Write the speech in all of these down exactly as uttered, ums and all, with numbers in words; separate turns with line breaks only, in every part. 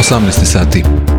osamnaest sati.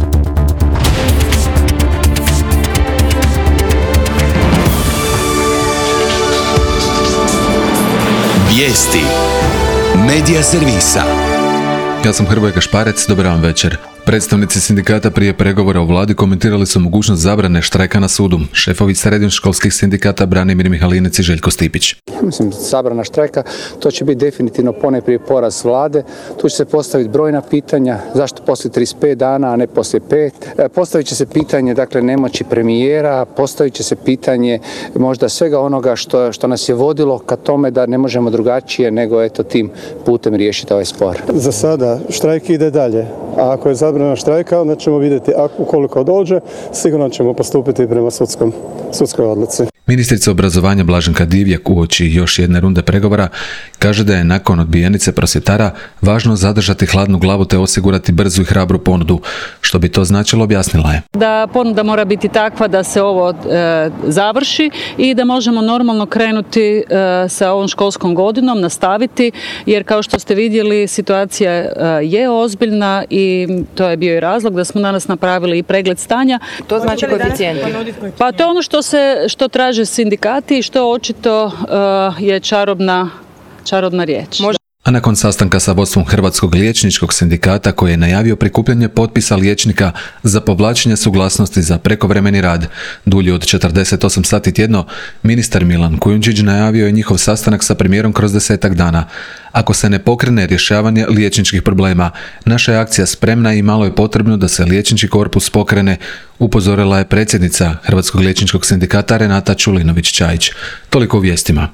Vijesti Medija servisa.
Ja sam Hrvoje Kašparec, dobar vam večer. Predstavnici sindikata prije pregovora u vladi komentirali su mogućnost zabrane štrajka na sudu. Šefovi srednjoškolskih sindikata Branimir Mihalinec i Željko Stipić.
Mislim, zabrana štrajka, to će biti definitivno ponajprije poraz vlade. Tu će se postaviti brojna pitanja, zašto poslije trideset pet dana, a ne poslije pet. Postavit će se pitanje, dakle, nemoći premijera, postavit će se pitanje možda svega onoga što, što nas je vodilo ka tome da ne možemo drugačije nego eto tim putem riješiti ovaj spor.
Za sada štrajk ide dalje, a ako je zabrana štrajka, onda ćemo vidjeti, a ukoliko dođe, sigurno ćemo postupiti prema sudskom, sudskoj odluci.
Ministrica obrazovanja Blaženka Divjak uoči još jedne runde pregovora kaže da je nakon odbijenice prosvjetara važno zadržati hladnu glavu te osigurati brzu i hrabru ponudu. Što bi to značilo, objasnila je.
Da ponuda mora biti takva da se ovo e, završi i da možemo normalno krenuti e, sa ovom školskom godinom, nastaviti, jer kao što ste vidjeli situacija e, je ozbiljna i to je bio i razlog da smo danas napravili i pregled stanja.
To znači koeficijenti?
Pa to je ono što se što traže sindikati i što očito uh, je čarobna, čarobna riječ. Možda...
A nakon sastanka sa vodstvom Hrvatskog liječničkog sindikata koji je najavio prikupljanje potpisa liječnika za povlačenje suglasnosti za prekovremeni rad dulji od četrdeset osam sati tjedno, ministar Milan Kujundžić najavio je njihov sastanak sa premijerom kroz desetak dana. Ako se ne pokrene rješavanje liječničkih problema, naša je akcija spremna i malo je potrebno da se liječnički korpus pokrene, upozorila je predsjednica Hrvatskog liječničkog sindikata Renata Čulinović-Čajić. Toliko u vijestima.